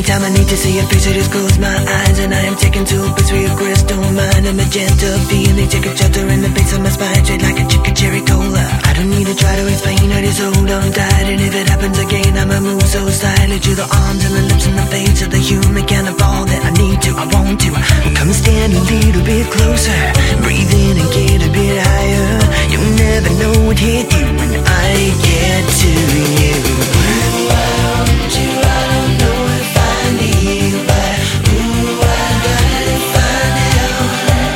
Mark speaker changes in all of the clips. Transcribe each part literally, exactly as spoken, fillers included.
Speaker 1: Anytime I need to see your face, I just close my eyes, and I am taken to a place where your crystal mind, a magenta feeling, take a shelter in the base of my spine, straight like a chicken cherry cola. I don't need to try to explain, I just hold on tight, and if it happens again, I'ma move so silently to the arms and the lips and the face of the human kind of all that I need to, I want to. Well, come stand a little bit closer, breathe in and get a bit higher. You'll never know what hit you when I get to you. Ooh, I want you, I don't know if I need you, but ooh, I gotta find out.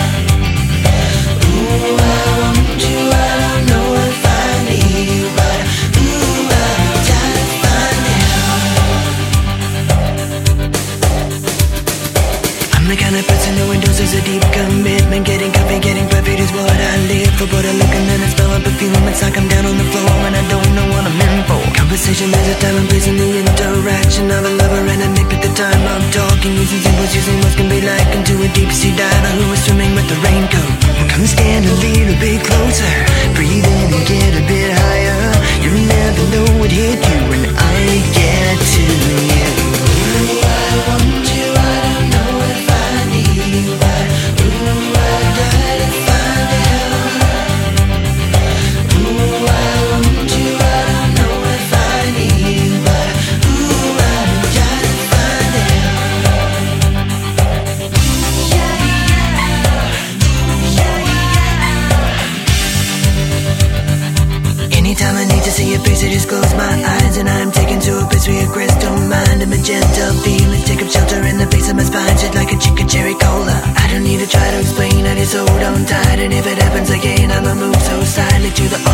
Speaker 1: Ooh, I want you, I don't know if I need you, but ooh, I gotta find out. I'm the kind of person who endorses a deep commitment. Getting coffee, getting perfect is what I live for. But I look and then I smell a perfume. It's like I'm down on the floor and I don't know what I'm in for. Conversation, there's a time and place in the interaction of a lover and a nip at the time I'm talking. Using symbols, using what can be like into a deep sea diver who is swimming with the raincoat. Come stand a little bit closer, breathe in and get a bit higher. You'll never know what hit you when I get to you. Ooh, I want you, I don't know if I need you, but ooh, I gotta find out. Ooh, I want you, I don't know if I need you, but ooh, I gotta find out. Yeah, yeah. Anytime I need to see your face, I just close my eyes, and I'm taken to a place where your crystal mind, a magenta feeling, take up shelter in the base of my spine, shit like a chicken cherry cola. I don't need to try to explain, I just hold on tight, and if it happens again, I'ma move so silently to the